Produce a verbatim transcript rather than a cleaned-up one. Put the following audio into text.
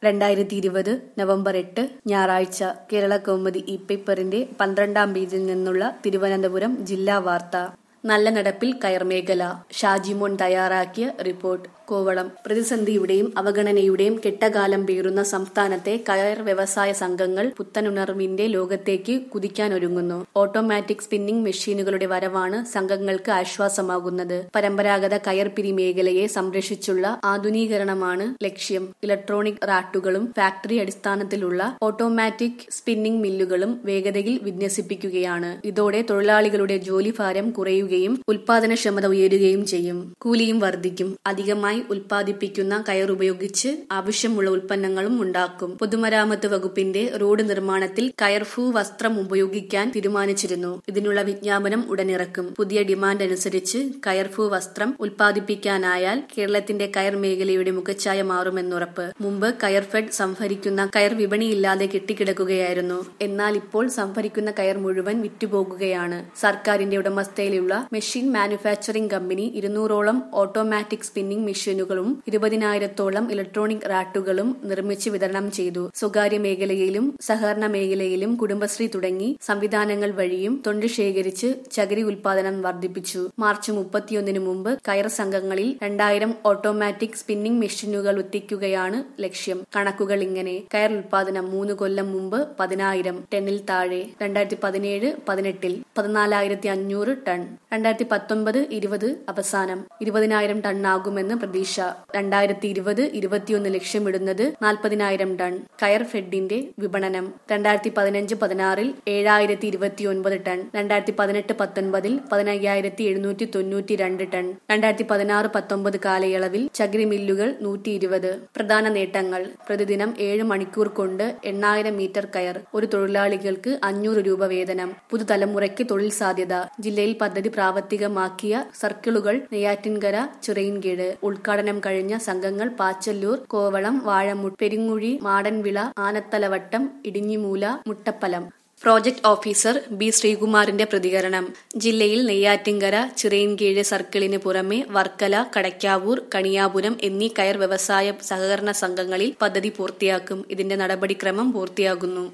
രണ്ടായിരത്തി ഇരുപത് നവംബർ എട്ട് ഞായറാഴ്ച കേരള കൗമുദി ഇ പേപ്പറിന്റെ പന്ത്രണ്ടാം പേജിൽ നിന്നുള്ള തിരുവനന്തപുരം ജില്ലാ വാർത്ത. നല്ല നടപ്പിൽ കയർ മേഖല. ഷാജിമോൻ തയ്യാറാക്കിയ റിപ്പോർട്ട്. കോവളം. പ്രതിസന്ധിയുടെയും അവഗണനയുടെയും കെട്ടകാലം പേറുന്ന സംസ്ഥാനത്തെ കയർ വ്യവസായ സംഘങ്ങൾ പുത്തനുണർവിന്റെ ലോകത്തേക്ക് കുതിക്കാനൊരുങ്ങുന്നു. ഓട്ടോമാറ്റിക് സ്പിന്നിംഗ് മെഷീനുകളുടെ വരവാണ് സംഘങ്ങൾക്ക് ആശ്വാസമാകുന്നത്. പരമ്പരാഗത കയർ പിരി മേഖലയെ സംരക്ഷിച്ചുള്ള ആധുനീകരണമാണ് ലക്ഷ്യം. ഇലക്ട്രോണിക് റാട്ടുകളും ഫാക്ടറി അടിസ്ഥാനത്തിലുള്ള ഓട്ടോമാറ്റിക് സ്പിന്നിംഗ് മില്ലുകളും വേഗതയിൽ വിന്യസിപ്പിക്കുകയാണ്. ഇതോടെ തൊഴിലാളികളുടെ ജോലിഭാരം കുറയുകയും ഉൽപാദനക്ഷമത ഉയരുകയും ചെയ്യും. കൂലിയും വർദ്ധിക്കും. അധികമായി ഉൽപ്പാദിപ്പിക്കുന്ന കയർ ഉപയോഗിച്ച് ആവശ്യമുള്ള ഉൽപ്പന്നങ്ങളും ഉണ്ടാക്കും. പൊതുമരാമത്ത് വകുപ്പിന്റെ റോഡ് നിർമ്മാണത്തിൽ കയർഫൂ വസ്ത്രം ഉപയോഗിക്കാൻ തീരുമാനിച്ചിരുന്നു. ഇതിനുള്ള വിജ്ഞാപനം ഉടനിറക്കും. പുതിയ ഡിമാൻഡ് അനുസരിച്ച് കയർഫൂ വസ്ത്രം ഉൽപ്പാദിപ്പിക്കാനായാൽ കേരളത്തിന്റെ കയർ മേഖലയുടെ മുഖച്ഛായ മാറുമെന്നുറപ്പ്. മുമ്പ് കയർഫെഡ് സംഭരിക്കുന്ന കയർ വിപണിയില്ലാതെ കെട്ടിക്കിടക്കുകയായിരുന്നു. എന്നാൽ ഇപ്പോൾ സംഭരിക്കുന്ന കയർ മുഴുവൻ വിറ്റുപോകുകയാണ്. സർക്കാരിന്റെ ഉടമസ്ഥയിലുള്ള മെഷീൻ മാനുഫാക്ചറിംഗ് കമ്പനി ഇരുന്നൂറോളം ഓട്ടോമാറ്റിക് സ്പിന്നിംഗ് മെഷീനുകളും ഇരുപതിനായിരത്തോളം ഇലക്ട്രോണിക് റാട്ടുകളും നിർമ്മിച്ച് വിതരണം ചെയ്തു. സ്വകാര്യ മേഖലയിലും സഹകരണ മേഖലയിലും കുടുംബശ്രീ തുടങ്ങി സംവിധാനങ്ങൾ വഴിയും തൊണ്ട് ശേഖരിച്ച് ചകിരി ഉൽപാദനം വർദ്ധിപ്പിച്ചു. മാർച്ച് മുപ്പത്തിയൊന്നിന് മുമ്പ് കയർ സംഘങ്ങളിൽ രണ്ടായിരം ഓട്ടോമാറ്റിക് സ്പിന്നിംഗ് മെഷീനുകൾ എത്തിക്കുകയാണ് ലക്ഷ്യം. കണക്കുകൾ ഇങ്ങനെ: കയർ ഉൽപാദനം മൂന്ന് കൊല്ലം മുമ്പ് പതിനായിരം ടണ്ണിൽ താഴെ. രണ്ടായിരത്തി പതിനേഴ് പതിനെട്ടിൽ പതിനാലായിരത്തി അഞ്ഞൂറ് ടൺ. രണ്ടായിരത്തി പത്തൊൻപത് ഇരുപത് അവസാനം ഇരുപതിനായിരം ടണ്ണാകുമെന്ന് പ്രതീക്ഷ. രണ്ടായിരത്തി ഇരുപത് ഇരുപത്തിയൊന്ന് ലക്ഷ്യമിടുന്നത് നാൽപ്പതിനായിരം ടൺ. കയർ ഫെഡിന്റെ വിപണനം രണ്ടായിരത്തി പതിനഞ്ച് പതിനാറിൽ ഏഴായിരത്തി ഇരുപത്തിയൊൻപത് ടൺ. രണ്ടായിരത്തി പതിനെട്ട് പത്തൊൻപതിൽ പതിനയ്യായിരത്തി എഴുന്നൂറ്റി തൊണ്ണൂറ്റി രണ്ട് ടൺ. രണ്ടായിരത്തി പതിനാറ് പത്തൊമ്പത് കാലയളവിൽ ചകിരി മില്ലുകൾ നൂറ്റി ഇരുപത്. പ്രധാന നേട്ടങ്ങൾ: പ്രതിദിനം ഏഴ് മണിക്കൂർ കൊണ്ട് എണ്ണായിരം മീറ്റർ കയർ. ഒരു തൊഴിലാളികൾക്ക് അഞ്ഞൂറ് രൂപ വേതനം. പുതുതലമുറയ്ക്ക് തൊഴിൽ സാധ്യത. ജില്ലയിൽ പദ്ധതി പ്രാവർത്തികമാക്കിയ സർക്കിളുകൾ നെയ്യാറ്റിൻകര, ചിറയിൻകീഴ്. ഉദ്ഘാടനം കഴിഞ്ഞ സംഘങ്ങൾ Pachalloor, Kovalam, Vazhamuttu, Peringuzhi, Madanvila, Anathalavattom, Idinjimoola, Muttappalam. Project officer B ശ്രീകുമാറിന്റെ പ്രതികരണം. ജില്ലയിൽ നെയ്യാറ്റിൻകര, ചിറയിൻകീഴ് സർക്കിളിന് പുറമെ വർക്കല, കടയ്ക്കാവൂർ, കണിയാപുരം എന്നീ കയർ വ്യവസായ സഹകരണ സംഘങ്ങളിൽ പദ്ധതി പൂർത്തിയാക്കും. ഇതിന്റെ നടപടിക്രമം പൂർത്തിയാകുന്നു.